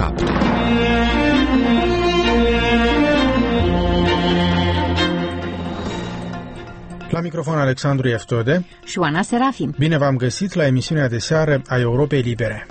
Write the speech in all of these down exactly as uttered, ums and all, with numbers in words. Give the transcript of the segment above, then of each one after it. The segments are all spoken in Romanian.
șapte. La microfon Alexandru Eftode și Oana Serafim. Bine v-am găsit la emisiunea de seară a Europei Libere.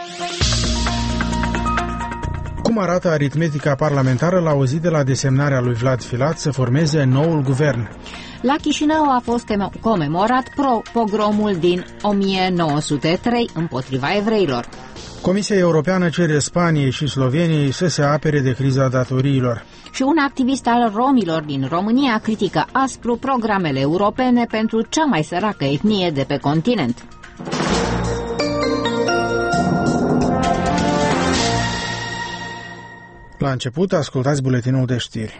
Cum arată aritmetica parlamentară la o zi de la desemnarea lui Vlad Filat să formeze noul guvern? La Chișinău a fost comemorat pogromul din o mie nouă sute trei împotriva evreilor. Comisia Europeană cere Spaniei și Sloveniei să se apere de criza datoriilor. Și un activist al romilor din România critică aspru programele europene pentru cea mai săracă etnie de pe continent. La început, ascultați buletinul de știri.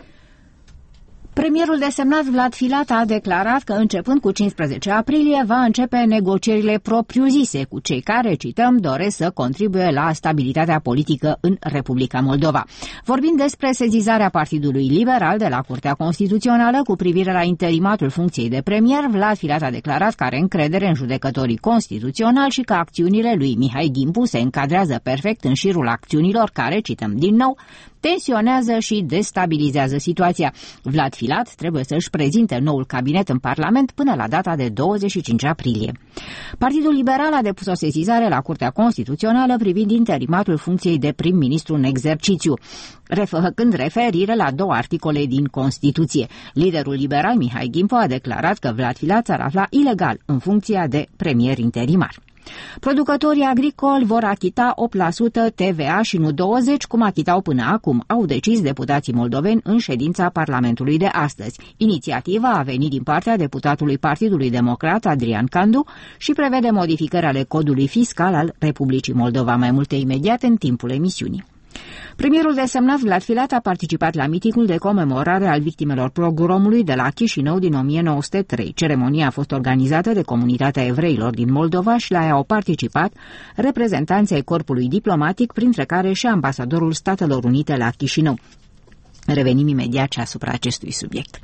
Premierul desemnat Vlad Filat a declarat că începând cu cincisprezece aprilie va începe negocierile propriu-zise cu cei care, cităm, doresc să contribuie la stabilitatea politică în Republica Moldova. Vorbind despre sezizarea Partidului Liberal de la Curtea Constituțională cu privire la interimatul funcției de premier, Vlad Filat a declarat că are încredere în judecătorii constituționali și că acțiunile lui Mihai Gimpu se încadrează perfect în șirul acțiunilor care, cităm din nou, tensionează și destabilizează situația. Vlad Filat trebuie să-și prezinte noul cabinet în Parlament până la data de douăzeci și cinci aprilie. Partidul Liberal a depus o sesizare la Curtea Constituțională privind interimatul funcției de prim-ministru în exercițiu, făcând referire la două articole din Constituție. Liderul liberal Mihai Gimpu a declarat că Vlad Filat s-ar afla ilegal în funcția de premier interimar. Producătorii agricoli vor achita opt la sută T V A și nu douăzeci la sută, cum achitau până acum, au decis deputații moldoveni în ședința Parlamentului de astăzi. Inițiativa a venit din partea deputatului Partidului Democrat Adrian Candu și prevede modificări ale codului fiscal al Republicii Moldova. Mai multe imediat în timpul emisiunii. Premierul desemnat Vlad Filat a participat la mitingul de comemorare al victimelor pogromului de la Chișinău din o mie nouă sute trei. Ceremonia a fost organizată de comunitatea evreilor din Moldova și la ea au participat reprezentanții ai corpului diplomatic, printre care și ambasadorul Statelor Unite la Chișinău. Revenim imediat și asupra acestui subiect.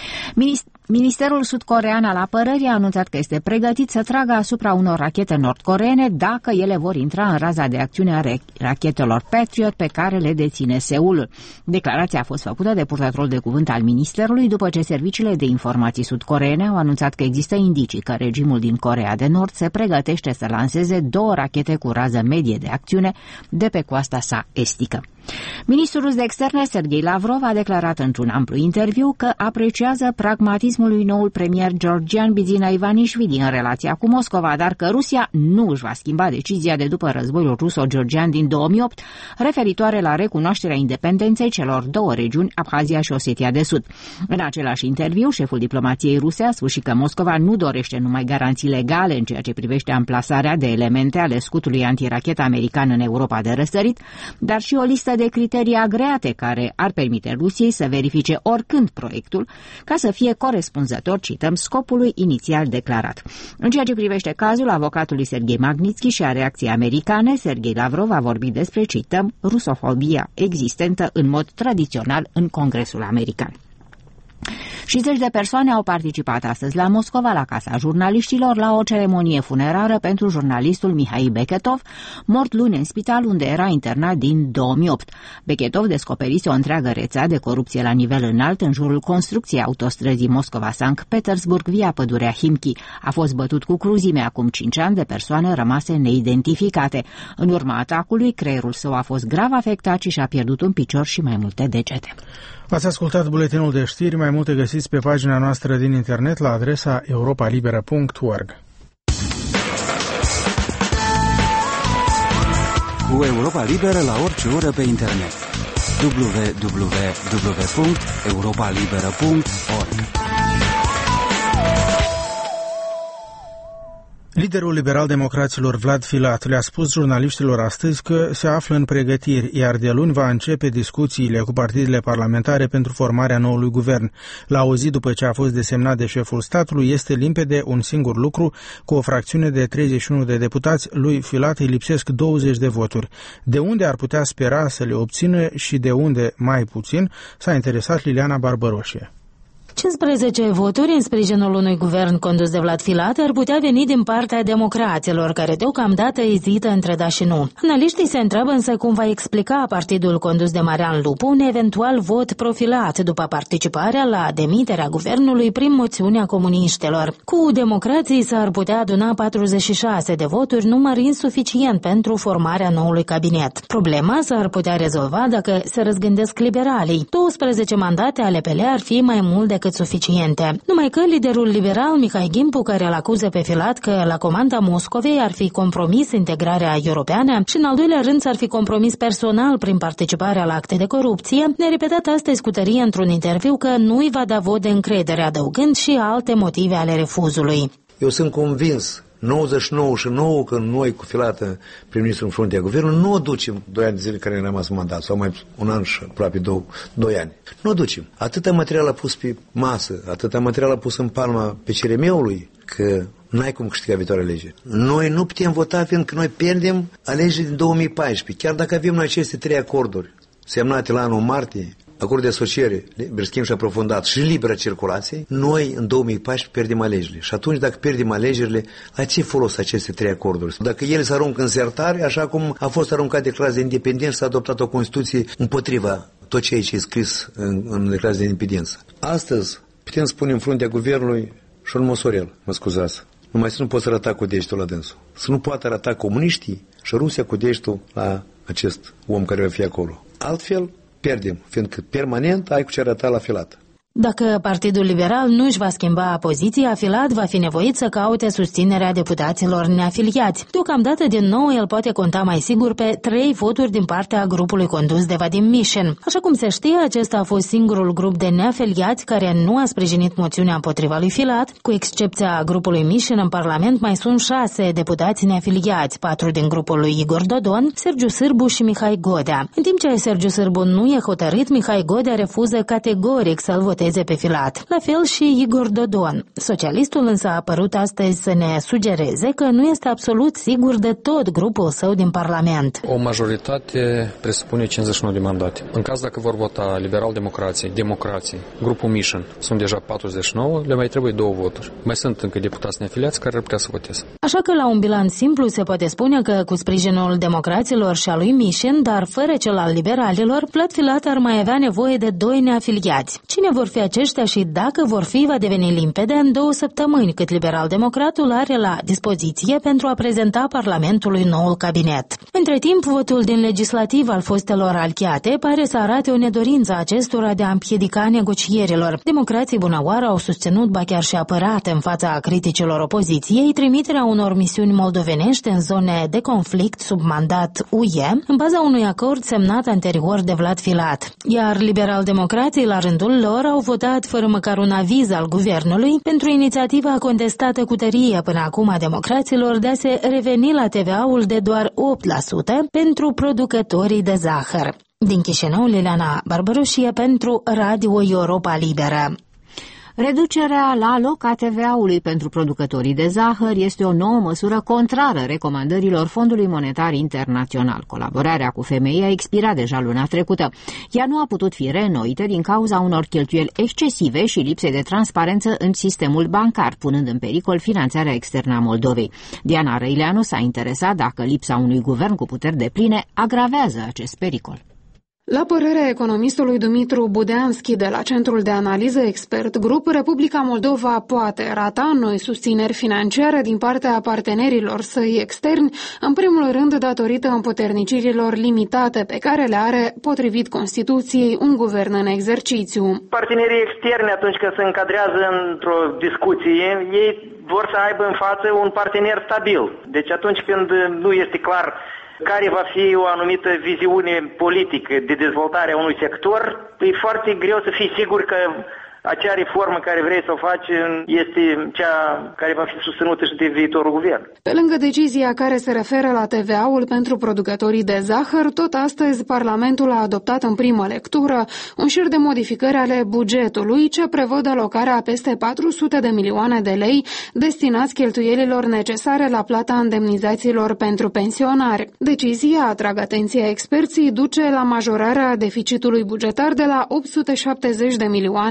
Ministerul sud-corean al apărării a anunțat că este pregătit să tragă asupra unor rachete nord-coreene dacă ele vor intra în raza de acțiune a rachetelor Patriot pe care le deține Seulul. Declarația a fost făcută de purtătorul de cuvânt al ministerului după ce serviciile de informații sud-coreene au anunțat că există indicii că regimul din Coreea de Nord se pregătește să lanseze două rachete cu rază medie de acțiune de pe coasta sa estică. Ministrul de externe Sergei Lavrov a declarat într-un amplu interviu că apreciază pragmatismul lui noul premier Georgian Bidzina Ivanișvili în relația cu Moscova, dar că Rusia nu își va schimba decizia de după războiul ruso-georgian din două mii opt, referitoare la recunoașterea independenței celor două regiuni, Abhazia și Osetia de Sud. În același interviu, șeful diplomației ruse a spus și că Moscova nu dorește numai garanții legale în ceea ce privește amplasarea de elemente ale scutului antirachetă american în Europa de răsărit, dar și o listă de criterii agreate care ar permite Rusiei să verifice oricând proiectul ca să fie corespunzător, cităm, scopului inițial declarat. În ceea ce privește cazul avocatului Serghei Magnitsky și a reacției americane, Serghei Lavrov a vorbit despre, cităm, rusofobia existentă în mod tradițional în Congresul American. Și zeci de persoane au participat astăzi la Moscova, la Casa Jurnaliștilor, la o ceremonie funerară pentru jurnalistul Mihai Beketov, mort luni în spital unde era internat din două mii opt. Beketov descoperise o întreagă rețea de corupție la nivel înalt în jurul construcției autostrăzii Moscova-Sankt Petersburg via pădurea Himki. A fost bătut cu cruzime acum cinci ani de persoane rămase neidentificate. În urma atacului, creierul său a fost grav afectat și și-a pierdut un picior și mai multe degete. Ați ascultat buletinul de știri, mai multe găsiți pe pagina noastră din internet la adresa europa liberă punct org. Cu Europa Liberă la orice oră pe internet. w w w punct europa liberă punct org. Liderul liberal-democraților Vlad Filat le-a spus jurnaliștilor astăzi că se află în pregătiri, iar de luni va începe discuțiile cu partidele parlamentare pentru formarea noului guvern. La o zi după ce a fost desemnat de șeful statului, este limpede un singur lucru: cu o fracțiune de treizeci și unu de deputați, lui Filat îi lipsesc douăzeci de voturi. De unde ar putea spera să le obțină și de unde mai puțin, s-a interesat Liliana Barbaroșie. cincisprezece voturi în sprijinul unui guvern condus de Vlad Filat ar putea veni din partea democraților, care deocamdată ezită între da și nu. Analiștii se întreabă însă cum va explica partidul condus de Marian Lupu un eventual vot profilat după participarea la demiterea guvernului prin moțiunea comuniștilor. Cu democrații s-ar putea aduna patruzeci și șase de voturi, număr insuficient pentru formarea noului cabinet. Problema s-ar putea rezolva dacă se răzgândesc liberalii. douăsprezece mandate ale P L ar fi mai mult decât suficiente. Numai că liderul liberal Mihai Gimpu, care îl acuză pe Filat că la comanda Moscovei ar fi compromis integrarea europeană și în al doilea rând s-ar fi compromis personal prin participarea la acte de corupție, ne-a repetat astăzi cu tărie într-un interviu că nu îi va da vot de încredere, adăugând și alte motive ale refuzului. Eu sunt convins nouăzeci și nouă și nouă că noi cu Filat prim-ministru în fruntea guvernului nu o ducem doi ani de zile care ne-a rămas mandat, sau mai un an și aproape două, doi ani. Nu o ducem. Atâta material a pus pe masă, atâta material a pus în palma pe C R M-ului, că n-ai cum câștiga viitoare alegeri. Noi nu putem vota fiindcă noi pierdem alegerile din două mii paisprezece. Chiar dacă avem noi aceste trei acorduri semnate la anul martie, acord de asociere, liber schimb și aprofundat și liberă circulație, noi în două mii paisprezece pierdem alegerile. Și atunci dacă pierdem alegerile, la ce folos aceste trei acorduri? Dacă ele se aruncă în sertare, așa cum a fost aruncat declarația de independență și s-a adoptat o Constituție împotriva tot ceea ce e scris în, în declarația de independență. Astăzi putem spune în fruntea guvernului și un Mosorel, mă scuzați, numai să nu poți arăta cu degetul la dânsul. Să nu poată arăta comuniștii și Rusia cu degetul la acest om care va fi acolo. Altfel, pierdem, fiindcă permanent ai cu ce arăta la Filat. Dacă Partidul Liberal nu își va schimba poziția, Filat va fi nevoit să caute susținerea deputaților neafiliați. Deocamdată, din nou, el poate conta mai sigur pe trei voturi din partea grupului condus de Vadim Mișin. Așa cum se știe, acesta a fost singurul grup de neafiliați care nu a sprijinit moțiunea împotriva lui Filat. Cu excepția grupului Mișin, în Parlament mai sunt șase deputați neafiliați, patru din grupul lui Igor Dodon, Sergiu Sârbu și Mihai Godea. În timp ce Sergiu Sârbu nu e hotărât, Mihai Godea refuză categoric să-l voteze pe Filat. La fel și Igor Dodon. Socialistul însă a apărut astăzi să ne sugereze că nu este absolut sigur de tot grupul său din Parlament. O majoritate presupune cincizeci și nouă de mandate. În caz dacă vor vota liberal-democrații, democrații, grupul Mișin, sunt deja patruzeci și nouă, le mai trebuie două voturi. Mai sunt încă deputați neafiliați care ar putea să voteze. Așa că la un bilanț simplu se poate spune că cu sprijinul democraților și a lui Mișin, dar fără cel al liberalilor, Vlad Filat ar mai avea nevoie de doi neafiliați. Cine vor fi aceștia și dacă vor fi, va deveni limpede în două săptămâni, cât liberal-democratul are la dispoziție pentru a prezenta Parlamentului noul cabinet. Între timp, votul din legislativ al fostelor alchiate pare să arate o nedorință a acestora de a împiedica negocierilor. Democrații bunăoară au susținut, ba chiar și apărat în fața criticilor opoziției, trimiterea unor misiuni moldovenești în zone de conflict sub mandat U E, în baza unui acord semnat anterior de Vlad Filat. Iar liberal-democrații, la rândul lor, au votat fără măcar un aviz al guvernului pentru inițiativa contestată cu tărie până acum a democraților de a se reveni la T V A-ul de doar opt la sută pentru producătorii de zahăr. Din Chișinău, Liliana Barbaroșie pentru Radio Europa Liberă. Reducerea la loc a T V A-ului pentru producătorii de zahăr este o nouă măsură contrară recomandărilor Fondului Monetar Internațional. Colaborarea cu F M I a expirat deja luna trecută. Ea nu a putut fi reînnoită din cauza unor cheltuieli excesive și lipse de transparență în sistemul bancar, punând în pericol finanțarea externă a Moldovei. Diana Răileanu s-a interesat dacă lipsa unui guvern cu puteri depline agravează acest pericol. La părerea economistului Dumitru Budeanski de la Centrul de Analiză Expert Group, Republica Moldova poate rata noi susțineri financiare din partea partenerilor săi externi, în primul rând datorită împuternicirilor limitate pe care le are, potrivit Constituției, un guvern în exercițiu. Partenerii externi, atunci când se încadrează într-o discuție, ei vor să aibă în față un partener stabil. Deci atunci când nu este clar care va fi o anumită viziune politică de dezvoltare a unui sector, e foarte greu să fii sigur că acea reformă care vrei să o faci este cea care va fi susținută și de viitorul guvern. Pe lângă decizia care se referă la T V A-ul pentru producătorii de zahăr, tot astăzi Parlamentul a adoptat în primă lectură un șir de modificări ale bugetului ce prevăd alocarea peste patru sute de milioane de lei destinați cheltuielilor necesare la plata indemnizațiilor pentru pensionari. Decizia, atrag atenția experții, duce la majorarea deficitului bugetar de la opt sute șaptezeci de milioane lei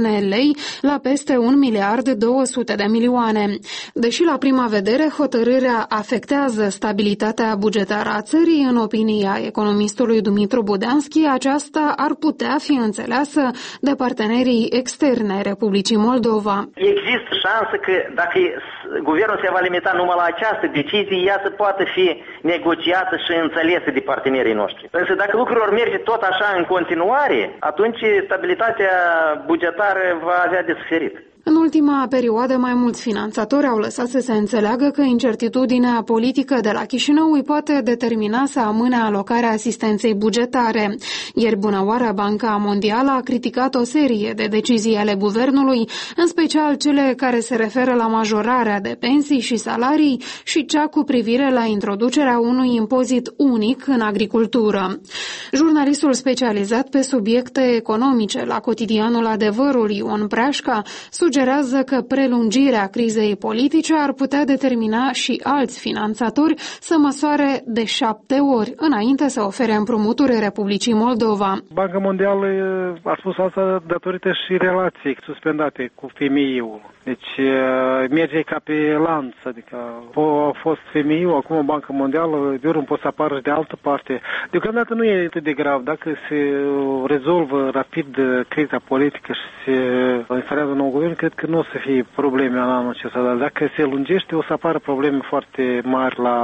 ei la peste un miliard două sute de milioane. Deși la prima vedere hotărârea afectează stabilitatea bugetară a țării, în opinia economistului Dumitru Budeanski, aceasta ar putea fi înțeleasă de partenerii externe ai Republicii Moldova. Există șansă că dacă guvernul se va limita numai la această decizie, ea să poată fi negociată și înțelesă de partenerii noștri. Însă dacă lucrurile merge tot așa în continuare, atunci stabilitatea bugetară va avea de suferit. În ultima perioadă, mai mulți finanțatori au lăsat să se înțeleagă că incertitudinea politică de la Chișinău îi poate determina să amâne alocarea asistenței bugetare. Ieri bunăoară Banca Mondială a criticat o serie de decizii ale guvernului, în special cele care se referă la majorarea de pensii și salarii și cea cu privire la introducerea unui impozit unic în agricultură. Jurnalistul specializat pe subiecte economice la cotidianul Adevărul, Ion Preașca, sugerează că prelungirea crizei politice ar putea determina și alți finanțatori să măsoare de șapte ori înainte să ofere împrumuturi Republicii Moldova. Banca Mondială a spus asta datorită și relației suspendate cu F M I-ul. Deci merge ca pe lanț, adică a fost F M I-ul, acum Banca Mondială, de ori poate să apară de altă parte. Deocamdată nu e atât de grav. Dacă se rezolvă rapid criza politică și se instalează un nou guvern, cred că nu o să fie probleme în anul acesta, dar dacă se lungește, o să apară probleme foarte mari la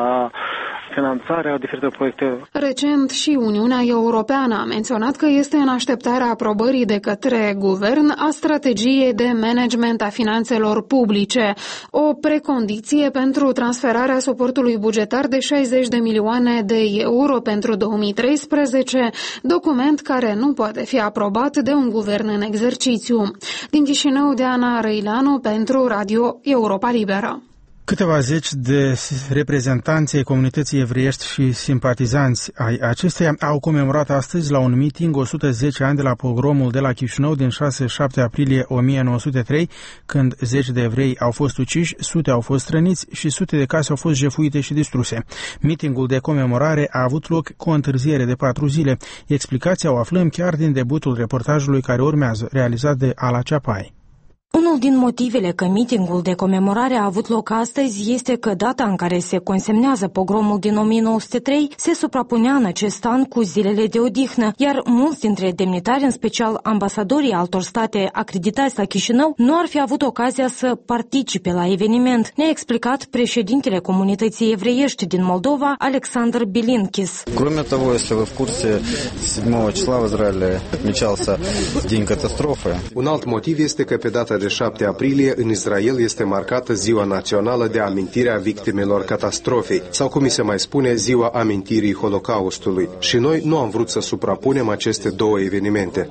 finanțarea diferitelor proiecte. Recent și Uniunea Europeană a menționat că este în așteptarea aprobării de către guvern a strategiei de management a finanțelor publice, o precondiție pentru transferarea suportului bugetar de șaizeci de milioane de euro pentru două mii treisprezece, document care nu poate fi aprobat de un guvern în exercițiu. Din Chișinău, Diana Răileanu pentru Radio Europa Liberă. Câteva zeci de reprezentanți ai comunității evreiești și simpatizanți ai acesteia au comemorat astăzi la un meeting o sută zece ani de la pogromul de la Chișinău din șase șapte aprilie o mie nouă sute trei, când zeci de evrei au fost uciși, sute au fost răniți și sute de case au fost jefuite și distruse. Meetingul de comemorare a avut loc cu o întârziere de patru zile. Explicația o aflăm chiar din debutul reportajului care urmează, realizat de Ala Ceapai. Unul din motivele că mitingul de comemorare a avut loc astăzi este că data în care se consemnează pogromul din o mie nouă sute trei se suprapunea în acest an cu zilele de odihnă, iar mulți dintre demnitari, în special ambasadorii altor state acreditați la Chișinău, nu ar fi avut ocazia să participe la eveniment, ne-a explicat președintele comunității evreiești din Moldova, Alexander Bilinkis. Кроме того, если вы в курсе, седьмого числа в Израиле отмечался День катастрофы. Un alt motiv este că pe data de șapte aprilie în Israel este marcată Ziua Națională de Amintire a Victimelor Catastrofei, sau cum se mai spune, Ziua Amintirii Holocaustului. Și noi nu am vrut să suprapunem aceste două evenimente.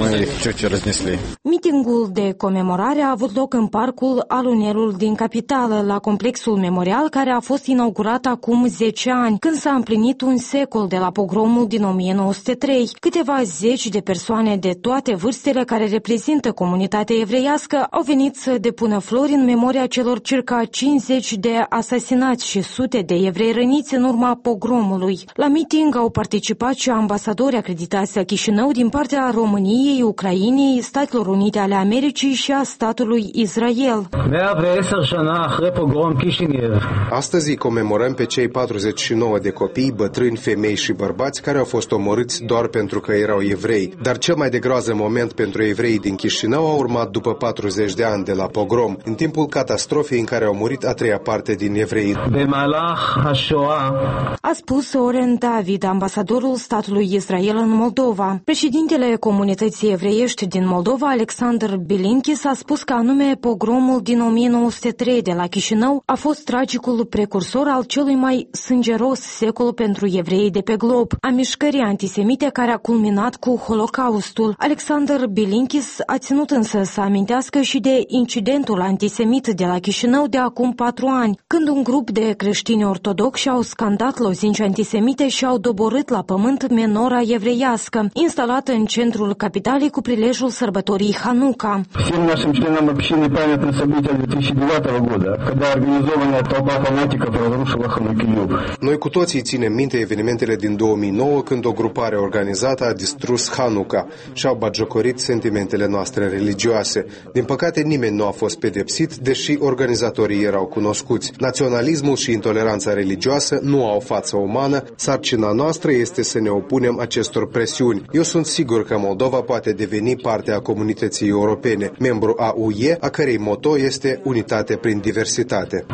Mitingul de comemorare a avut loc în parcul Alunelul din capitală, la complexul memorial care a fost inaugurat acum zece ani, când s-a împlinit un secol de la pogromul din o mie nouă sute trei. Câteva zeci de persoane de toate vârstele care reprezintă comunitatea evreiască au venit să depună flori în memoria celor circa cincizeci de asasinați și sute de evrei răniți în urma pogromului. La meeting au participat și ambasadori acreditați la Chișinău din partea României, Ucrainei, Statelor Unite ale Americii și a statului Israel. Astăzi îi comemorăm pe cei patruzeci și nouă de copii, bătrâni, femei și bărbați care au fost omorâți doar pentru că erau evrei. Dar cel mai de groază moment pentru evreii din Chișinău a urmat după patruzeci de ani de la pogrom, în timpul catastrofei în care au murit a treia parte din evrei. A spus Oren David, ambasadorul statului Israel în Moldova. Președintele comunității evreiești din Moldova, Alexander Bilinkis, a spus că anume pogromul din o mie nouă sute trei de la Chișinău a fost tragicul precursor al celui mai sângeros secol pentru evreii de pe glob, a mișcării antisemite care a culminat cu Holocaustul. Alexander Bilinkis a ținut însă să amintească și de incidentul antisemit de la Chișinău de acum patru ani, când un grup de creștini ortodoxi au scandat lozinci antisemite și au doborât la pământ menora evreiască, instalată în centrul capitalei cu prilejul sărbătorii Hanuca. Noi cu toții ținem minte evenimentele din două mii nouă, când o grupare organizată a distrus Hanuca și au batjocorit sentimentele noastre religioase. Din păcate, nimeni nu a fost pedepsit, deși organizatorii erau cunoscuți. Naționalismul și intoleranța religioasă nu au față umană. Sarcina noastră este să ne opunem acestor presiuni. Eu sunt sigur că Moldova poate deveni parte a comunității europene, membru a U E, a cărei moto este unitate prin diversitate.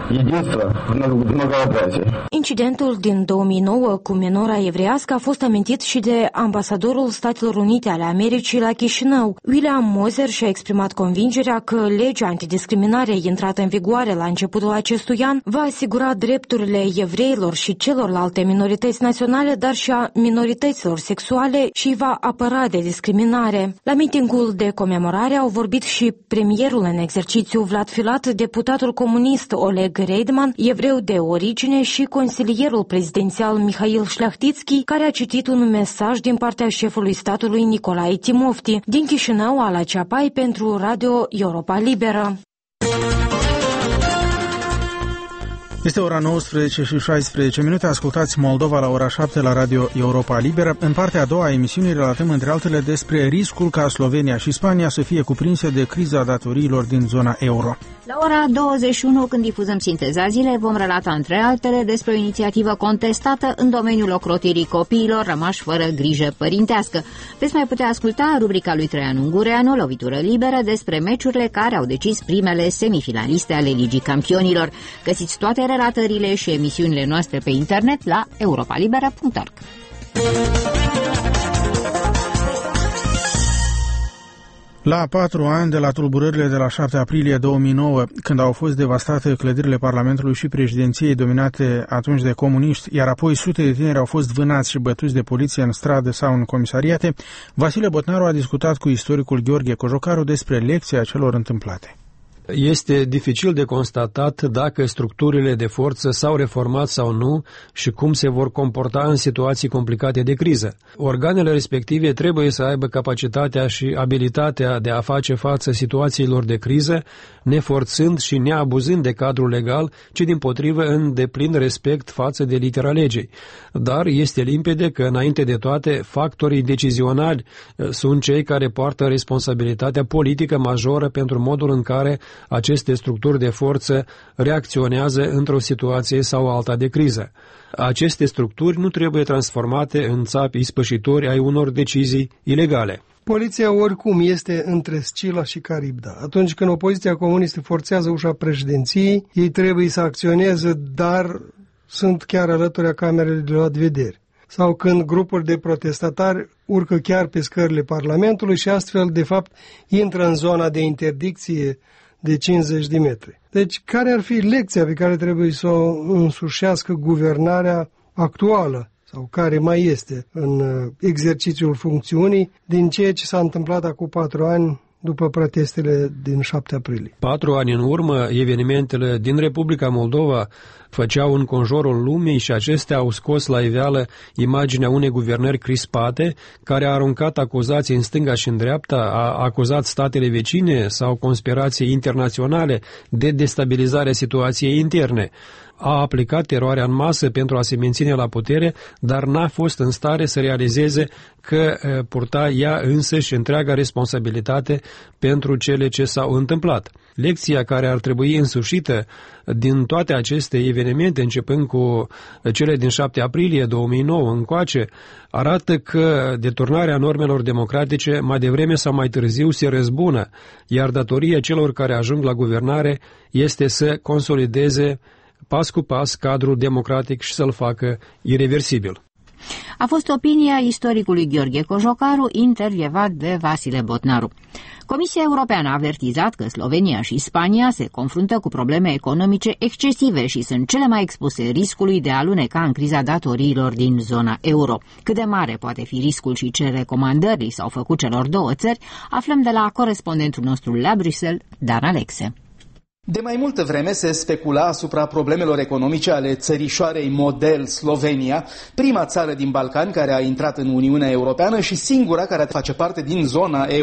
Incidentul din două mii nouă cu minora evreiască a fost amintit și de ambasadorul Statelor Unite ale Americii la Chișinău. William Moser și-a exprimat convingerea că legea antidiscriminare intrată în vigoare la începutul acestui an va asigura drepturile evreilor și celorlalte minorități naționale, dar și a minorităților sexuale și va apăra de discriminare. La mitingul de comemorare au vorbit și premierul în exercițiu Vlad Filat, deputatul comunist Oleg Reidman, evreu de origine, și consilierul prezidențial Mihail Șlahtitski, care a citit un mesaj din partea șefului statului Nicolae Timofti. Din Chișinău, Ala Ceapai pentru Radio Europa Liberă. Este ora nouăsprezece și șaisprezece minute, ascultați Moldova la ora șapte la Radio Europa Liberă. În partea a doua a emisiunii relatăm între altele despre riscul ca Slovenia și Spania să fie cuprinse de criza datoriilor din zona euro. La ora douăzeci și unu, când difuzăm Sinteza Zilei, vom relata între altele despre o inițiativă contestată în domeniul ocrotirii copiilor rămași fără grijă părintească. Veți mai putea asculta rubrica lui Traian Ungureanu, Lovitură Liberă, despre meciurile care au decis primele semifinaliste ale Ligii Campionilor. Găsiți toate relatările și emisiunile noastre pe internet la europa libera punct org. La patru ani de la tulburările de la șapte aprilie două mii nouă, când au fost devastate clădirile Parlamentului și președinției dominate atunci de comuniști, iar apoi sute de tineri au fost vânați și bătuți de poliție în stradă sau în comisariate, Vasile Botnaru a discutat cu istoricul Gheorghe Cojocaru despre lecția celor întâmplate. Este dificil de constatat dacă structurile de forță s-au reformat sau nu și cum se vor comporta în situații complicate de criză. Organele respective trebuie să aibă capacitatea și abilitatea de a face față situațiilor de criză, neforțând și neabuzând de cadrul legal, ci dimpotrivă în deplin respect față de litera legii. Dar este limpede că, înainte de toate, factorii decizionali sunt cei care poartă responsabilitatea politică majoră pentru modul în care aceste structuri de forță reacționează într-o situație sau alta de criză. Aceste structuri nu trebuie transformate în țapi ispășitori ai unor decizii ilegale. Poliția oricum este între Scila și Caribda. Atunci când opoziția comunistă forțează ușa președinției, ei trebuie să acționeze, dar sunt chiar alături a camerei de luat vederi. Sau când grupuri de protestatari urcă chiar pe scările Parlamentului și astfel, de fapt, intră în zona de interdicție de cincizeci de metri. Deci, care ar fi lecția pe care trebuie să o însușească guvernarea actuală sau care mai este în exercițiul funcțiunii din ceea ce s-a întâmplat acum patru ani după protestele din șapte aprilie? Patru ani în urmă, evenimentele din Republica Moldova făceau înconjurul lumii și acestea au scos la iveală imaginea unei guvernări crispate, care a aruncat acuzații în stânga și în dreapta, a acuzat statele vecine sau conspirații internaționale de destabilizarea situației interne. A aplicat teroarea în masă pentru a se menține la putere, dar n-a fost în stare să realizeze că purta ea însăși întreaga responsabilitate pentru cele ce s-au întâmplat. Lecția care ar trebui însușită din toate aceste evenimente, începând cu cele din șapte aprilie două mii nouă încoace, arată că deturnarea normelor democratice mai devreme sau mai târziu se răzbună, iar datoria celor care ajung la guvernare este să consolideze pas cu pas cadrul democratic și să-l facă ireversibil. A fost opinia istoricului Gheorghe Cojocaru, intervievat de Vasile Botnaru. Comisia Europeană a avertizat că Slovenia și Spania se confruntă cu probleme economice excesive și sunt cele mai expuse riscului de a aluneca în criza datoriilor din zona euro. Cât de mare poate fi riscul și ce recomandări s-au făcut celor două țări, aflăm de la corespondentul nostru la Bruxelles, Dan Alexe. De mai multă vreme se specula asupra problemelor economice ale țărișoarei model Slovenia, prima țară din Balcani care a intrat în Uniunea Europeană și singura care face parte din zona euro.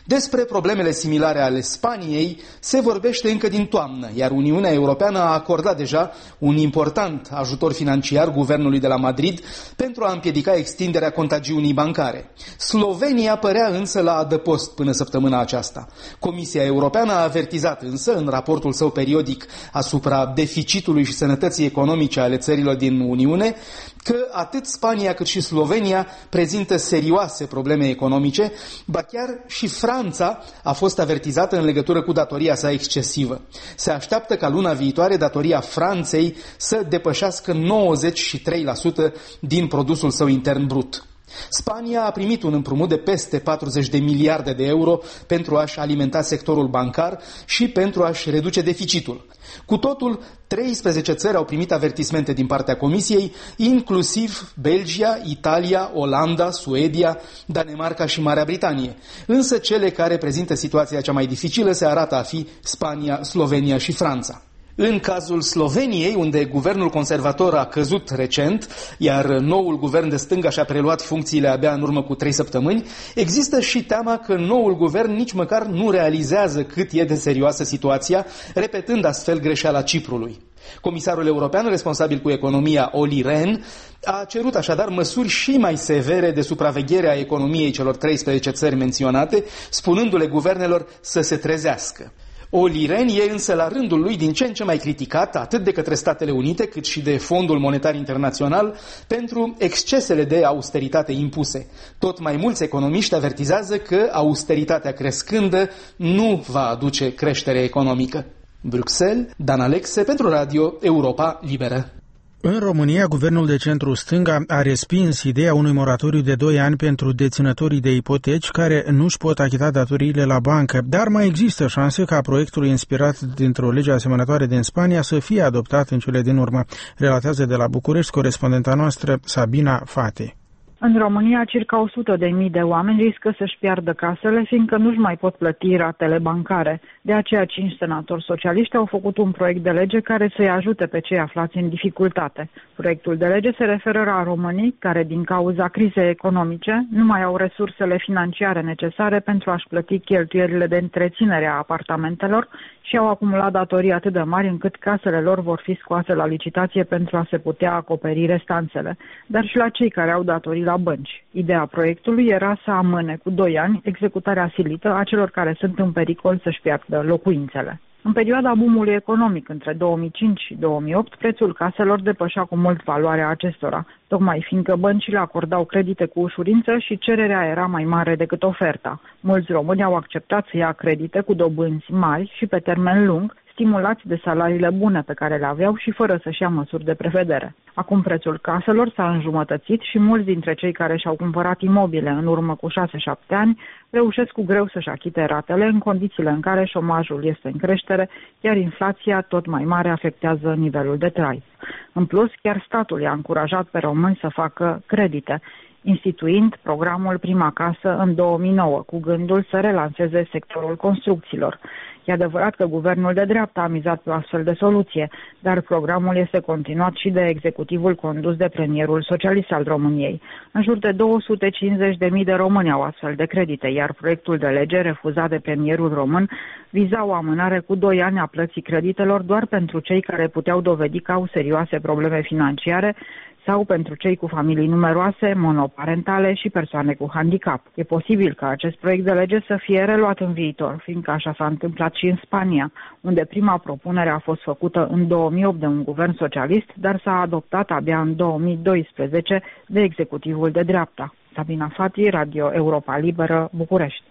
Despre problemele similare ale Spaniei se vorbește încă din toamnă, iar Uniunea Europeană a acordat deja un important ajutor financiar guvernului de la Madrid pentru a împiedica extinderea contagiunii bancare. Slovenia părea însă la adăpost până săptămâna aceasta. Comisia Europeană a avertizat însă în raportul său periodic asupra deficitului și sănătății economice ale țărilor din Uniune că atât Spania cât și Slovenia prezintă serioase probleme economice, ba chiar și Franța a fost avertizată în legătură cu datoria sa excesivă. Se așteaptă ca luna viitoare datoria Franței să depășească nouăzeci și trei la sută din produsul său intern brut. Spania a primit un împrumut de peste patruzeci de miliarde de euro pentru a-și alimenta sectorul bancar și pentru a-și reduce deficitul. Cu totul, treisprezece țări au primit avertismente din partea Comisiei, inclusiv Belgia, Italia, Olanda, Suedia, Danemarca și Marea Britanie. Însă cele care prezintă situația cea mai dificilă se arată a fi Spania, Slovenia și Franța. În cazul Sloveniei, unde guvernul conservator a căzut recent, iar noul guvern de stânga și-a preluat funcțiile abia în urmă cu trei săptămâni, există și teama că noul guvern nici măcar nu realizează cât e de serioasă situația, repetând astfel greșeala Ciprului. Comisarul european responsabil cu economia, Olli Rehn, a cerut așadar măsuri și mai severe de supraveghere a economiei celor treisprezece țări menționate, spunându-le guvernelor să se trezească. Olli Rehn e însă la rândul lui din ce în ce mai criticat atât de către Statele Unite cât și de Fondul Monetar Internațional pentru excesele de austeritate impuse. Tot mai mulți economiști avertizează că austeritatea crescândă nu va aduce creștere economică. Bruxelles, Dan Alexe pentru Radio Europa Liberă. În România, guvernul de centru-stânga a respins ideea unui moratoriu de doi ani pentru deținătorii de ipoteci care nu-și pot achita datoriile la bancă, dar mai există șanse ca proiectul inspirat dintr-o lege asemănătoare din Spania să fie adoptat în cele din urmă, relatează de la București corespondenta noastră Sabina Fati. În România, circa o sută de mii de oameni riscă să-și piardă casele, fiindcă nu-și mai pot plăti ratele bancare. De aceea, cinci senatori socialiști au făcut un proiect de lege care să-i ajute pe cei aflați în dificultate. Proiectul de lege se referă la românii care, din cauza crizei economice, nu mai au resursele financiare necesare pentru a-și plăti cheltuielile de întreținere a apartamentelor și au acumulat datorii atât de mari încât casele lor vor fi scoase la licitație pentru a se putea acoperi restanțele, dar și la cei care au datorii la bănci. Ideea proiectului era să amâne cu doi ani executarea silită a celor care sunt în pericol să-și piardă locuințele. În perioada boomului economic între două mii cinci și două mii opt, prețul caselor depășea cu mult valoarea acestora, tocmai fiindcă băncile acordau credite cu ușurință și cererea era mai mare decât oferta. Mulți români au acceptat să ia credite cu dobânzi mari și pe termen lung, stimulați de salariile bune pe care le aveau și fără să-și ia măsuri de prevedere. Acum prețul caselor s-a înjumătățit și mulți dintre cei care și-au cumpărat imobile în urmă cu șase șapte ani reușesc cu greu să-și achite ratele în condițiile în care șomajul este în creștere, iar inflația tot mai mare afectează nivelul de trai. În plus, chiar statul i-a încurajat pe români să facă credite, instituind programul Prima Casă în două mii nouă, cu gândul să relanseze sectorul construcțiilor. E adevărat că guvernul de dreapta a mizat pe o astfel de soluție, dar programul este continuat și de executivul condus de premierul socialist al României. În jur de două sute cincizeci de mii de români au astfel de credite, iar proiectul de lege refuzat de premierul român viza o amânare cu doi ani a plății creditelor doar pentru cei care puteau dovedi că au serioase probleme financiare sau pentru cei cu familii numeroase, monoparentale și persoane cu handicap. E posibil ca acest proiect de lege să fie reluat în viitor, fiindcă așa s-a întâmplat și în Spania, unde prima propunere a fost făcută în două mii opt de un guvern socialist, dar s-a adoptat abia în două mii doisprezece de executivul de dreapta. Sabina Fati, Radio Europa Liberă, București.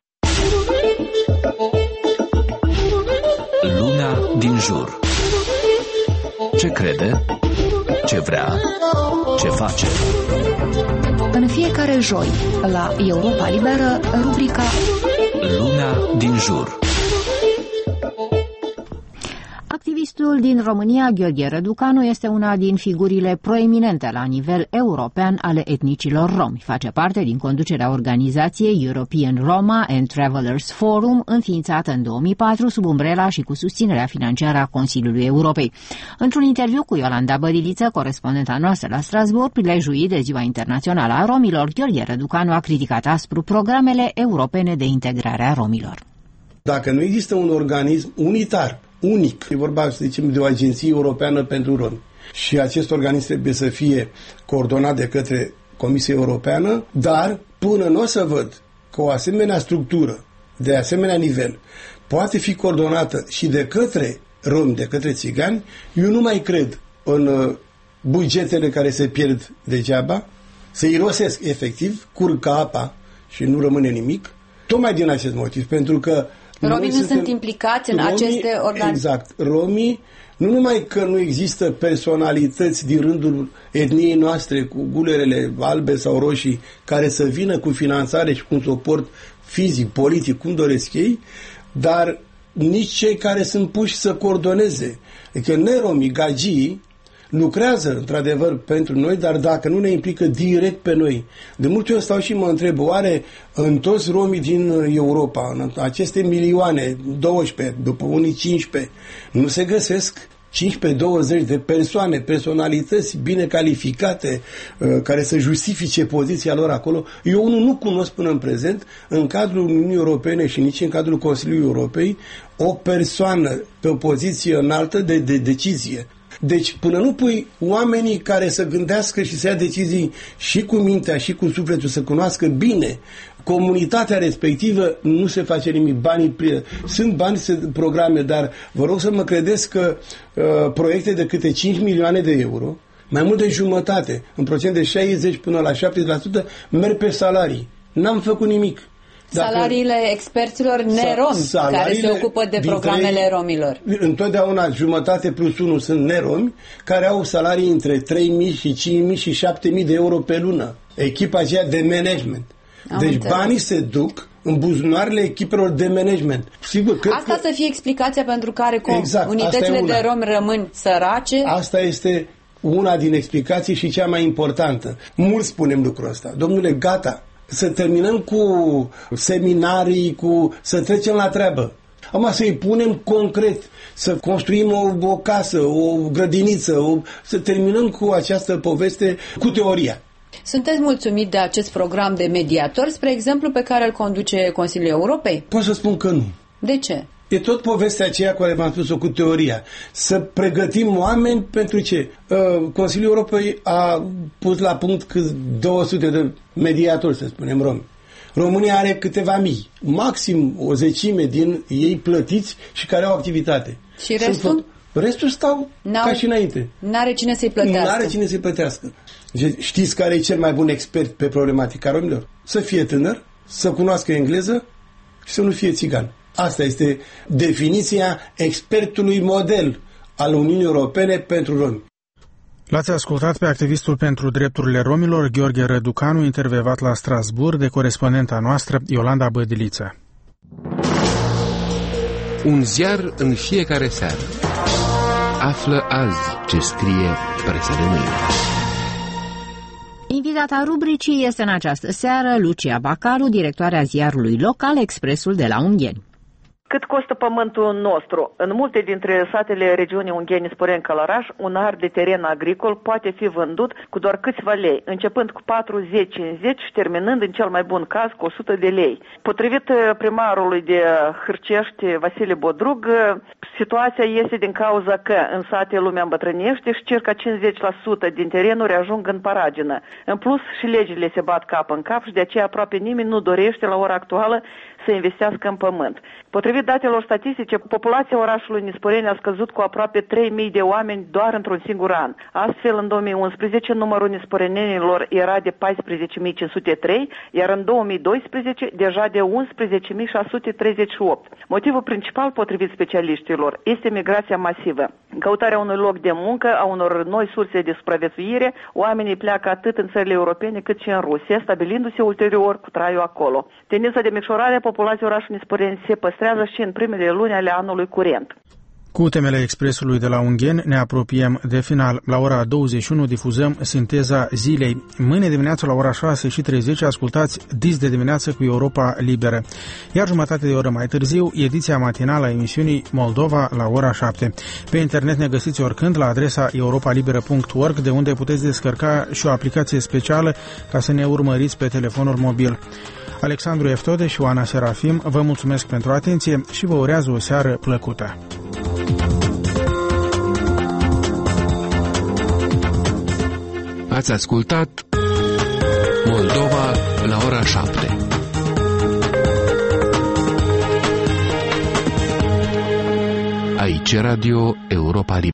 Lumea din jur. Ce crede? Ce vrea? Ce face? În fiecare joi, la Europa Liberă, rubrica Lumea din jur. Activistul Activistul din România, Gheorghe Răducanu, este una din figurile proeminente la nivel european ale etnicilor romi. Face parte din conducerea organizației European Roma and Travelers Forum, înființată în două mii patru sub umbrela și cu susținerea financiară a Consiliului Europei. Într-un interviu cu Iolanda Bădiliță, corespondenta noastră la Strasbourg, prilejuit de Ziua Internațională a Romilor, Gheorghe Răducanu a criticat aspru programele europene de integrare a romilor. Dacă nu există un organism unitar, unic, e vorba, să zicem, de o agenție europeană pentru romi, și acest organism trebuie să fie coordonat de către Comisia Europeană, dar până nu o să văd că o asemenea structură, de asemenea nivel, poate fi coordonată și de către romi, de către țigani, eu nu mai cred în bugetele care se pierd degeaba, se irosesc efectiv, curg ca apa și nu rămâne nimic, tocmai din acest motiv, pentru că romii nu suntem, sunt implicați în romii, aceste organizații. Exact. Romii, nu numai că nu există personalități din rândul etniei noastre cu gulerele albe sau roșii care să vină cu finanțare și cu un suport fizic, politic, cum doresc ei, dar nici cei care sunt puși să coordoneze. Adică neromii, gagii, lucrează într-adevăr pentru noi, dar dacă nu ne implică direct pe noi. De multe ori stau și mă întreb, oare în toți romii din Europa, în aceste milioane, doisprezece, după unii cincisprezece, nu se găsesc cincisprezece douăzeci de persoane, personalități bine calificate, care să justifice poziția lor acolo? Eu unul nu cunosc până în prezent, în cadrul Uniunii Europene și nici în cadrul Consiliului Europei, o persoană pe o poziție înaltă de, de decizie. Deci, până nu pui oamenii care să gândească și să ia decizii și cu mintea și cu sufletul, să cunoască bine comunitatea respectivă, nu se face nimic. Banii, sunt bani, sunt programe, dar vă rog să mă credeți că uh, proiecte de câte cinci milioane de euro, mai mult de jumătate, în procent de șaizeci până la șaptezeci la sută, merg pe salarii. N-am făcut nimic. Dacă salariile experților neromi care se ocupă de programele romilor. Întotdeauna jumătate plus unu sunt neromi care au salarii între trei mii și cinci mii și șapte mii de euro pe lună. Echipa aceea de management. Am deci înțeles. Banii se duc în buzunarele echipelor de management. Sigur, asta că... să fie explicația pentru care exact, unitățile de romi rămân sărace. Asta este una din explicații și cea mai importantă. Mulți spunem lucrul ăsta. Domnule, gata, să terminăm cu seminarii, cu să trecem la treabă. Acum să-i punem concret, să construim o, o casă, o grădiniță, o, să terminăm cu această poveste cu teoria. Sunteți mulțumit de acest program de mediatori, spre exemplu, pe care îl conduce Consiliul Europei? Pot să spun că nu. De ce? E tot povestea aceea care v-am spus-o cu teoria. Să pregătim oameni pentru ce? Consiliul Europei a pus la punct cât două sute de mediatori, să spunem, romi. România are câteva mii, maxim o zecime din ei plătiți și care au activitate. Și restul? Restul stau ca și înainte. N-are cine să-i plătească. N-are cine să-i plătească. Știți care e cel mai bun expert pe problematica romilor? Să fie tânăr, să cunoască engleză și să nu fie țigan. Asta este definiția expertului model al Uniunii Europene pentru romi. L-ați ascultat pe activistul pentru drepturile romilor, Gheorghe Răducanu, intervievat la Strasbourg de corespondenta noastră, Iolanda Bădiliță. Un ziar în fiecare seară. Află azi ce scrie presa de mâine. Invitata rubricii este în această seară Lucia Bacaru, directoarea ziarului local Expresul de la Ungheni. Cât costă pământul nostru? În multe dintre satele regiunii Ungheni, Sporeni, Călăraș, un ar de teren agricol poate fi vândut cu doar câțiva lei, începând cu patruzeci cincizeci și terminând în cel mai bun caz cu o sută de lei. Potrivit primarului de Hârcești, Vasile Bodrug, situația este din cauza că în sate lumea îmbătrânește și circa cincizeci la sută din terenuri ajung în paragină. În plus și legile se bat cap în cap și de aceea aproape nimeni nu dorește la ora actuală să investească în pământ. Potrivit datelor statistice, populația orașului Nisporeni a scăzut cu aproape trei mii de oameni doar într-un singur an. Astfel, în două mii unsprezece, numărul nisporenenilor era de paisprezece mii cinci sute trei, iar în două mii doisprezece deja de unsprezece mii șase sute treizeci și opt. Motivul principal, potrivit specialiștilor, este migrația masivă. În căutarea unui loc de muncă, a unor noi surse de supraviețuire, oamenii pleacă atât în țările europene cât și în Rusia, stabilindu-se ulterior cu traiul acolo. Tendința de micșorare a populației orașului Nisporeni se păstrează și în primele luni ale anului curent. Cu temele Expresului de la Ungheni ne apropiem de final. La ora douăzeci și unu difuzăm Sinteza Zilei. Mâine dimineață la ora șase și treizeci ascultați Dis de dimineață cu Europa Liberă. Iar jumătate de oră mai târziu, ediția matinală a emisiunii Moldova la ora șapte. Pe internet ne găsiți oricând la adresa europa liberă punct org, de unde puteți descărca și o aplicație specială ca să ne urmăriți pe telefonul mobil. Alexandru Eftode și Oana Serafim vă mulțumesc pentru atenție și vă urează o seară plăcută. Ați ascultat Moldova la ora șapte. Aici Radio Europa Liberă.